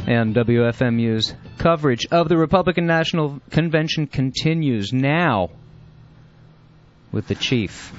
And WFMU's coverage of the Republican National Convention continues now with the Chief.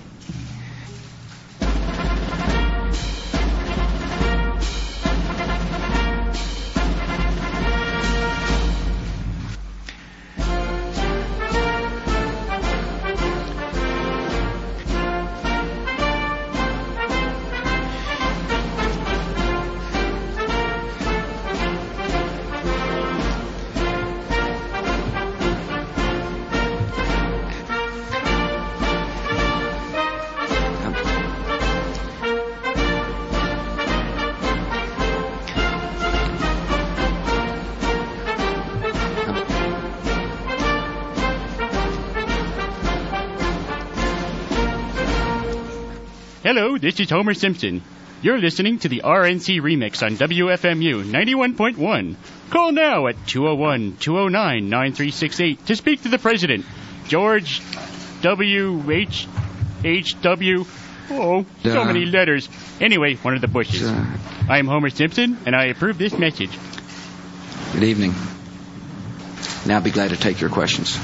Hello, this is Homer Simpson. You're listening to the RNC Remix on WFMU 91.1. Call now at 201-209-9368 to speak to the President, George W. H. W. Oh, so many letters. Anyway, one of the Bushes. I am Homer Simpson, and I approve this message. Good evening. Now be glad to take your questions.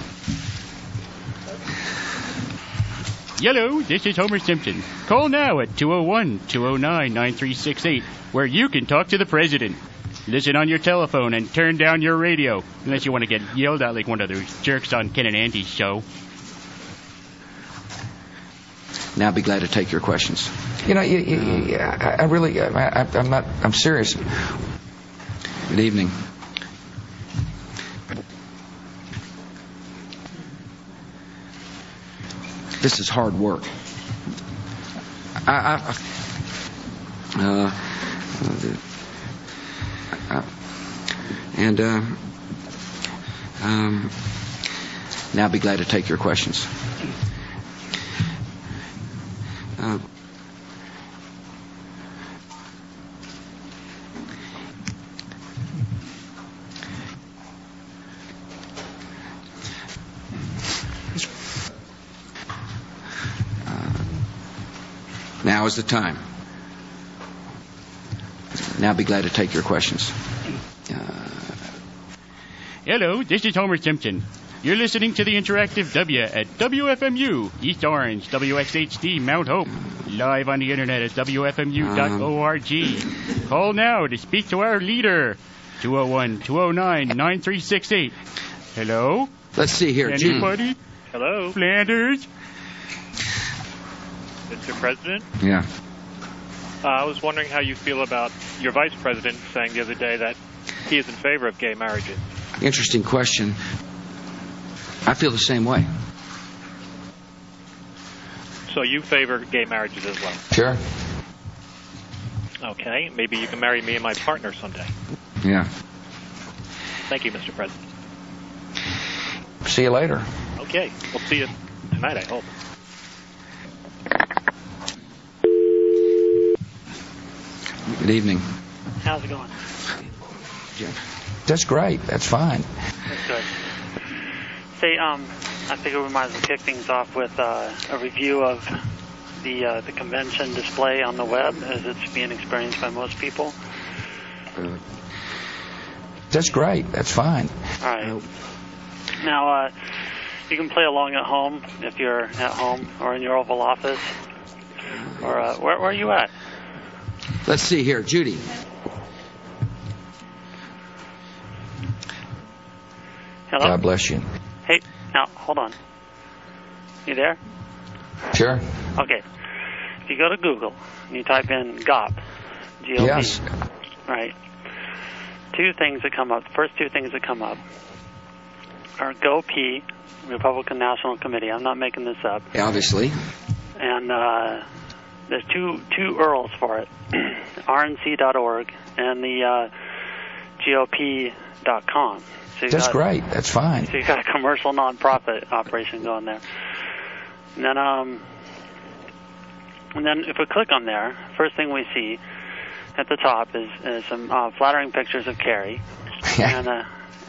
Hello, this is Homer Simpson. Call now at 201-209-9368, where you can talk to the President. Listen on your telephone and turn down your radio, unless you want to get yelled at like one of those jerks on Ken and Andy's show. Now be glad to take your questions. You know, I'm serious. Good evening. This is hard work. Now be glad to take your questions. Now is the time. Now be glad to take your questions. Hello, this is Homer Simpson. You're listening to the Interactive W at WFMU, East Orange, WXHD, Mount Hope. Live on the internet at WFMU.org. Call now to speak to our leader, 201-209-9368. Hello? Let's see here. Anybody? Hello? Flanders? Mr. President? Yeah. I was wondering how you feel about your vice president saying the other day that he is in favor of gay marriages. Interesting question. I feel the same way. So you favor gay marriages as well? Sure. Okay, maybe you can marry me and my partner someday. Yeah. Thank you, Mr. President. See you later. Okay, we'll see you tonight, I hope. Good evening. How's it going? That's great. That's fine. That's good. Say, I figure we might as well kick things off with a review of the convention display on the web as it's being experienced by most people. That's great. That's fine. All right. Now, you can play along at home if you're at home or in your Oval Office. Or where are you at? Let's see here. Judy. Hello? God bless you. Hey, now, hold on. You there? Sure. Okay. If you go to Google and you type in GOP, G-O-P, Yes. right, two things that come up. The first two things that come up are GOP, Republican National Committee. I'm not making this up. Obviously. And there's two URLs for it, rnc.org and the GOP.com. So That's great. That's fine. So you've got a commercial nonprofit operation going there. And then if we click on there, first thing we see at the top is some flattering pictures of Kerry and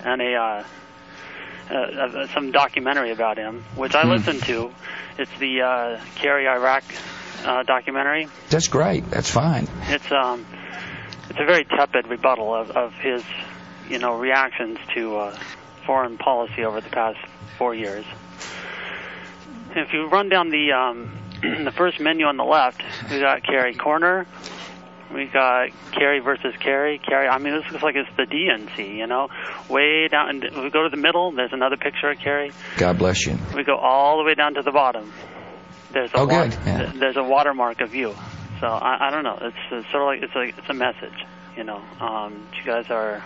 some documentary about him, which I listened to. It's the Kerry Iraq documentary. That's great. That's fine. It's it's a very tepid rebuttal of his, reactions to foreign policy over the past 4 years. If you run down the first menu on the left, we got Kerry Corner, we got Kerry versus Kerry. This looks like it's the DNC, way down. And we go to the middle, there's another picture of Kerry. God bless you. We go all the way down to the bottom. There's a good. Yeah. There's a watermark of you. So I don't know. It's sort of like it's a message. You guys are.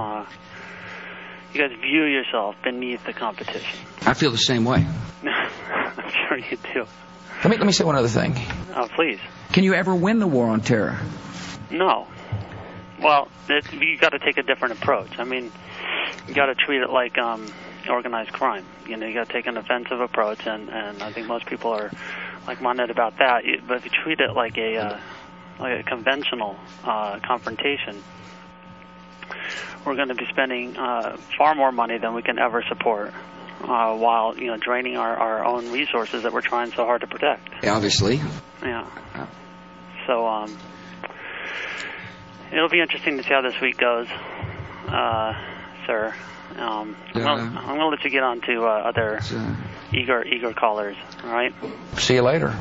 You guys view yourself beneath the competition. I feel the same way. I'm sure you do. Let me say one other thing. Please. Can you ever win the war on terror? No. Well, you got to take a different approach. You got to treat it like organized crime. You got to take an offensive approach, and I think most people are like-minded about that. But if you treat it like a conventional confrontation, we're going to be spending far more money than we can ever support, while draining our own resources that we're trying so hard to protect. Obviously. Yeah. So it'll be interesting to see how this week goes, sir. I'm going to let you get on to other eager callers. All right. See you later.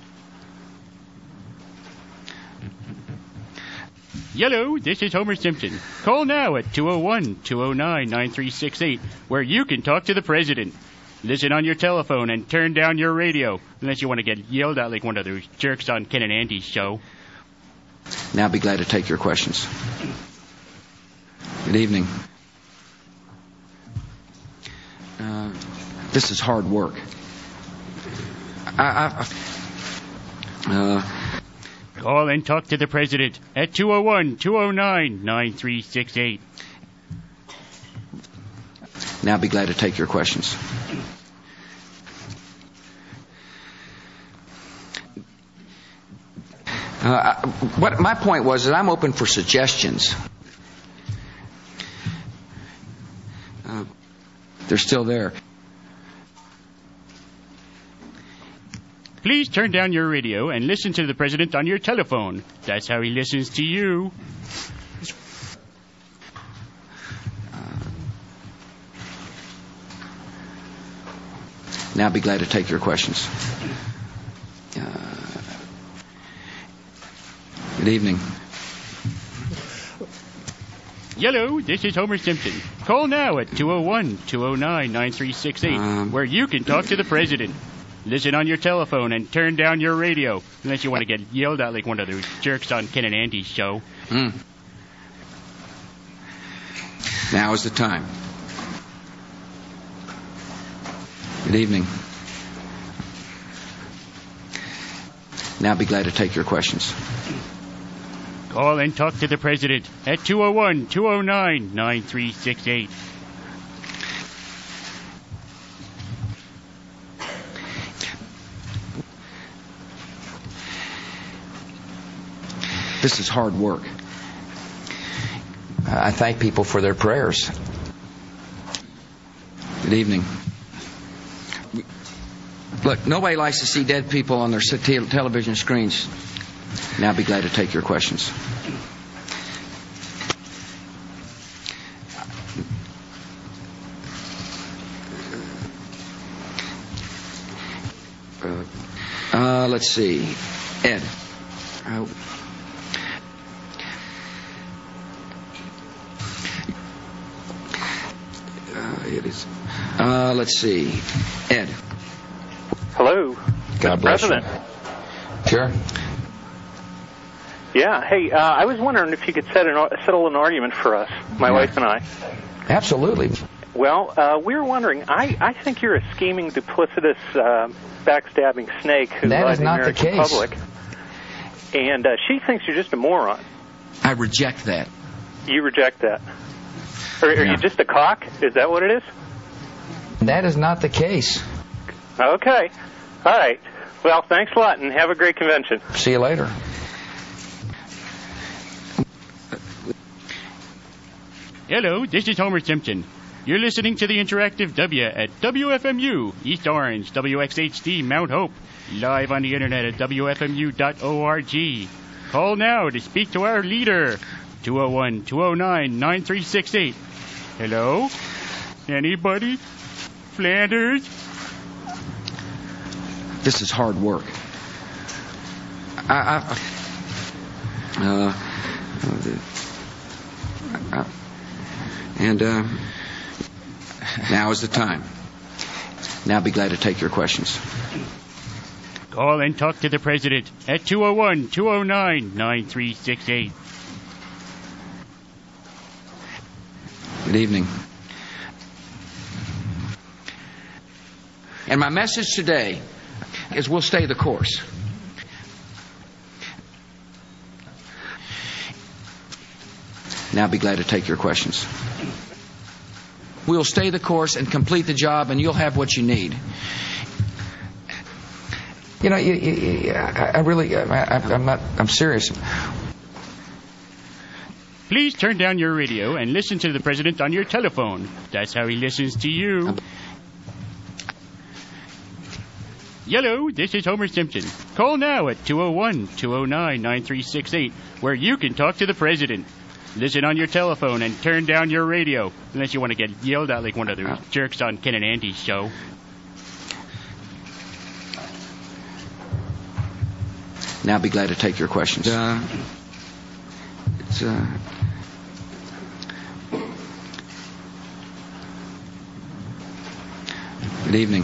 Hello, this is Homer Simpson. Call now at 201-209-9368, where you can talk to the president. Listen on your telephone and turn down your radio, unless you want to get yelled at like one of those jerks on Ken and Andy's show. Now I'll be glad to take your questions. Good evening. This is hard work. Call and talk to the president at 201-209-9368. Now I'll be glad to take your questions. What my point was that I'm open for suggestions. They're still there. Please turn down your radio and listen to the president on your telephone. That's how he listens to you. Now I'll be glad to take your questions. Good evening. Hello, this is Homer Simpson. Call now at 201-209-9368, where you can talk to the president. Listen on your telephone and turn down your radio, unless you want to get yelled at like one of those jerks on Ken and Andy's show. Now is the time. Good evening. Now I'll be glad to take your questions. Call and talk to the president at 201-209-9368. This is hard work. I thank people for their prayers. Good evening. Look, nobody likes to see dead people on their television screens. Now I'll be glad to take your questions. Let's see. Ed. It is. Let's see. Ed. Hello. God bless President. you. Sure. Yeah. Hey, I was wondering if you could settle an argument for us, my wife and I. Absolutely. Well, we were wondering. I think you're a scheming, duplicitous, backstabbing snake who lied to the American public, and she thinks you're just a moron. I reject that. You reject that. Are you just a cock? Is that what it is? That is not the case. Okay. All right. Well, thanks a lot, and have a great convention. See you later. Hello, this is Homer Simpson. You're listening to the Interactive W at WFMU, East Orange, WXHD, Mount Hope, live on the internet at WFMU.org. Call now to speak to our leader. 201-209-9368. Hello? Anybody? Flanders? This is hard work. Now is the time. Now be glad to take your questions. Call and talk to the President at 201-209-9368. Good evening. And my message today is we'll stay the course. Now be glad to take your questions. We'll stay the course and complete the job, and you'll have what you need. You know, I'm serious. Please turn down your radio and listen to the President on your telephone. That's how he listens to you. Hello, this is Homer Simpson. Call now at 201-209-9368, where you can talk to the President. Listen on your telephone and turn down your radio, unless you want to get yelled at like one of those jerks on Ken and Andy's show. Now be glad to take your questions. Good evening.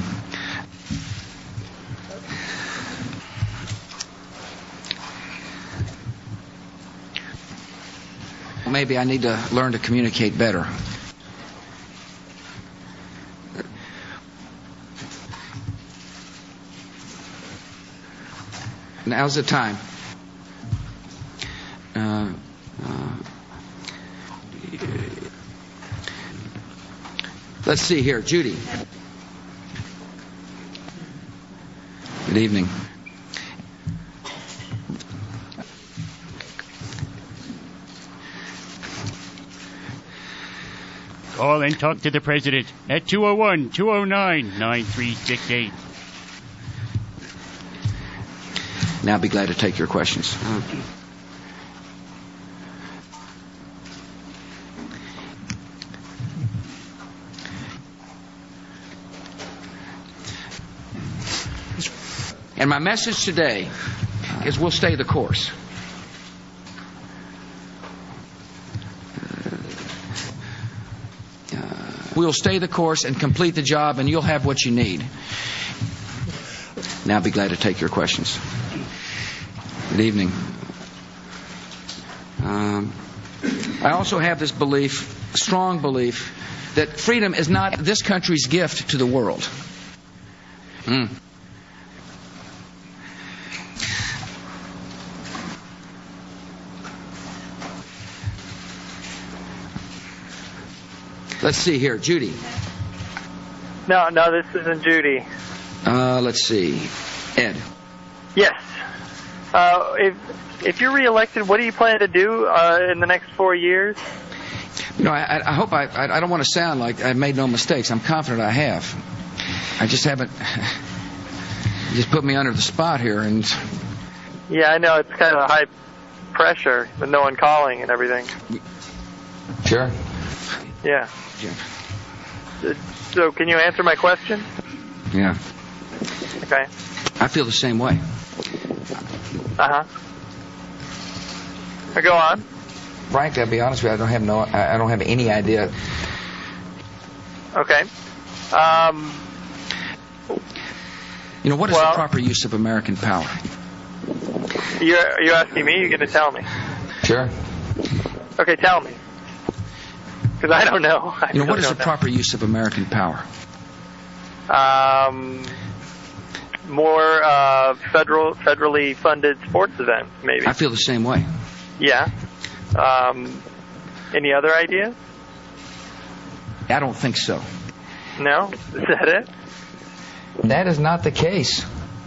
Maybe I need to learn to communicate better. Now's the time. Let's see here. Judy. Good evening. Call and talk to the President at 201-209-9368. Now be glad to take your questions. And my message today is we'll stay the course. We'll stay the course and complete the job, and you'll have what you need. Now be glad to take your questions. Good evening. I also have this belief, strong belief, that freedom is not this country's gift to the world. Let's see here. Judy. No, this isn't Judy. Let's see. Ed. Yes. If you're reelected, what do you plan to do in the next 4 years? You know, I hope I don't want to sound like I've made no mistakes. I'm confident I have. I just haven't. You just put me under the spot here, and. Yeah, I know it's kind of high pressure with no one calling and everything. Sure. Yeah. So, can you answer my question? Yeah. Okay. I feel the same way. Go on. Frank, I'll be honest with you, I don't have any idea. Okay. You know, what is the proper use of American power? You're asking me? You're going to tell me? Sure. Okay, tell me. Because I don't know. What is the proper use of American power? More federally funded sports events, maybe. I feel the same way. Yeah. Any other ideas? I don't think so. No? Is that it? That is not the case.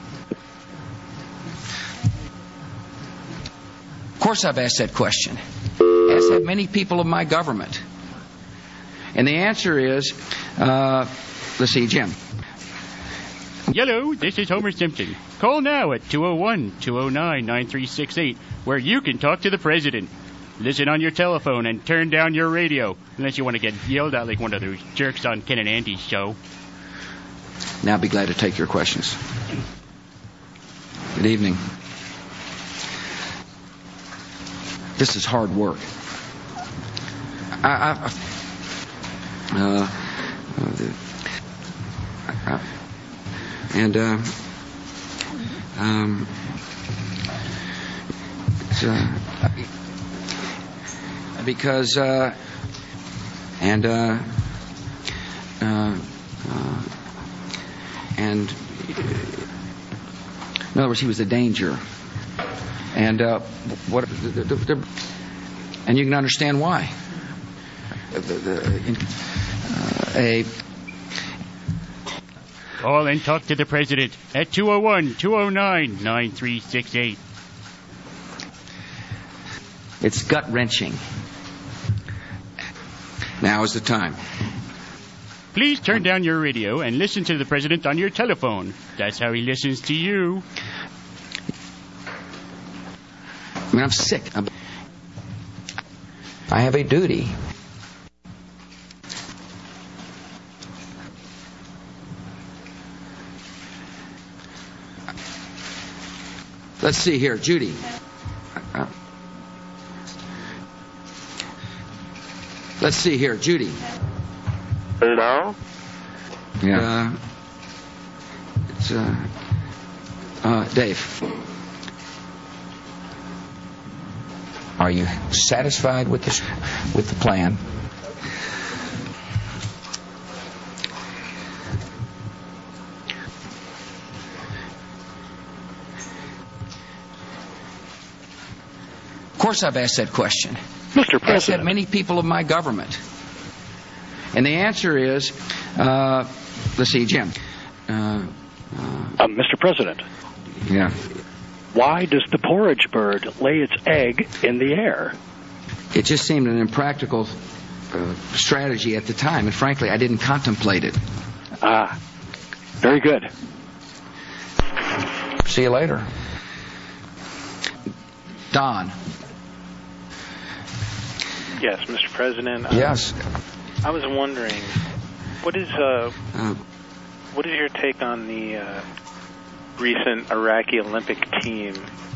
Of course I've asked that question. As have many people of my government. And the answer is, let's see, Jim. Hello, this is Homer Simpson. Call now at 201-209-9368, where you can talk to the president. Listen on your telephone and turn down your radio, unless you want to get yelled at like one of those jerks on Ken and Andy's show. Now I'll be glad to take your questions. Good evening. This is hard work. Because in other words, he was a danger, and and you can understand why. Call and talk to the president at 201-209-9368. It's gut-wrenching. Now is the time. Please turn down your radio and listen to the president on your telephone. That's how he listens to you. I mean, I'm sick. I have a duty. Let's see here, Judy. Let's see here, Judy. Hello? Yeah. It's Dave. Are you satisfied with the plan? Of course I've asked that question. Mr. President. I've asked that many people of my government. And the answer is, let's see, Jim. Mr. President. Yeah. Why does the porridge bird lay its egg in the air? It just seemed an impractical strategy at the time, and frankly, I didn't contemplate it. Ah, very good. See you later. Don. Yes, Mr. President. Yes. I was wondering, what is your take on the recent Iraqi Olympic team